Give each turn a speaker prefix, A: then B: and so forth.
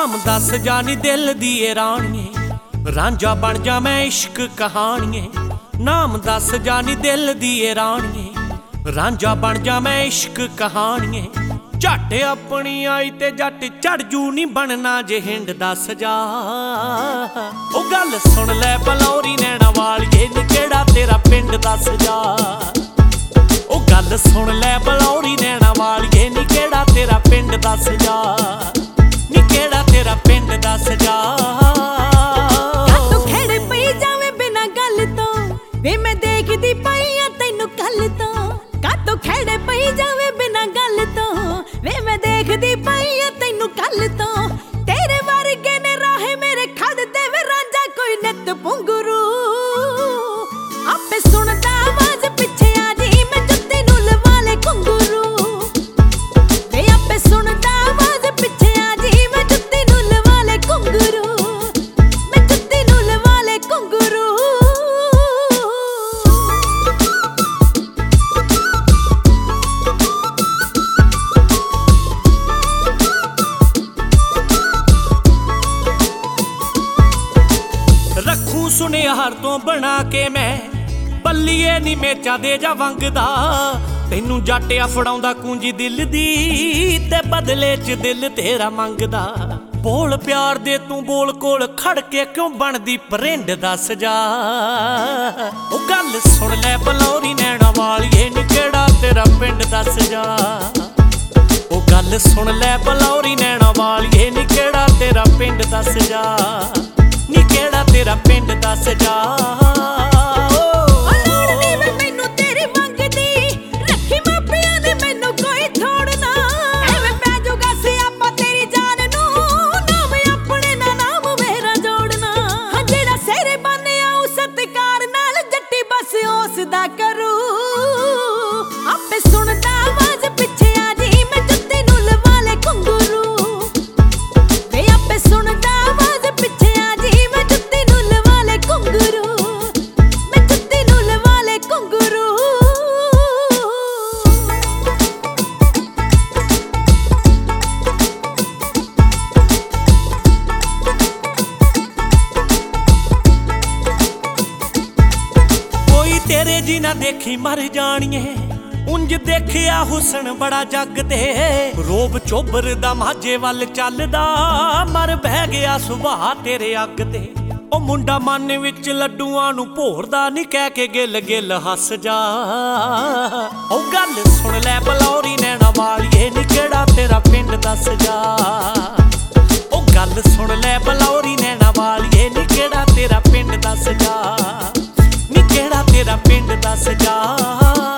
A: नाम दस जानी दिल दिए रानिए, रांझा बन जा मैं इश्क कहानिए। नाम दस जानी दिल दिए रानिए, रांझा बन जा मैं इश्क कहानिए। झट अपनी आई ते जट चढ़ जू नी बनना जे हिंड दस जा। ओ गल सुन लै बलौरी नैना वालिए नी केड़ा तेरा पिंड दस जा। ओ गल सुन लै बलौरी नैना वालिए नी केड़ा तेरा पिंड दस जा। नी केड़ा तेरा पिंड दस जा।
B: तू खेड़ पई जावे बिना गल तो वे मैं देखदी पई आ तैनू कल तो। तू खेड़ पई जावे बिना गल तो वे मैं देखदी पई आ तैनू कल तो। तेरे वर्गे ने राहे मेरे खड़ दे वे रांझा कोई नित पुंगरू। आपे सुनदा आवाज पिछे आ जी मैं जुत्ती नू लवा ले घुंगरू। वे आपे सुनदा आवाज पिछे आ जी मैं जुत्ती नू लवा ले घुंगरू। मैं जुत्ती नू लवा ले घुंगरू।
A: रखू सुनिहार तो बना के मैं पल्लीए नी मेचा दे जा वंगदा। तैनू जाटिया फड़ाउंदा कुंजी दिल दी ते बदले च दिल तेरा मंगदा। बोल प्यार दे तू बोल कोल खड़ के क्यों बनदी परिंड दस जा। ओ गल सुन लै बलौरी नैना वालिए नी केड़ा तेरा पिंड दस जा। ओ गल सुन लै बलौरी नैना वालिए नी केड़ा तेरा पिंड दस जा। नी केड़ा तेरा पिंड दस जा।
B: करू आपे सुनदा आवाज पिछे आ जी मैं जुत्ती नू लवा ले घुंगरू। वे आपे सुनदा आवाज पिछे आ जी मैं जुत्ती नू लवा ले घुंगरू। मैं जुत्ती नू लवा ले घुंगरू।
A: तेरे जी ना देखी मर जानिए उंज देखिया हुसन बड़ा जग ते। रोब चोबर दा माझे वल चलदा मर बह गया सुभाह तेरे अग ते। ओ मुंडा मन विच लड्डूआं नू भोरदा नी कह के गिल गिल हस जा। ओ गल सुन लै बलौरी नैना वालिए नी केड़ा तेरा पिंड दस जा। ओ गल सुन लै बलौरी नैना वालिए नी केड़ा तेरा पिंड दस जा। नी केड़ा तेरा पिंड दस जा।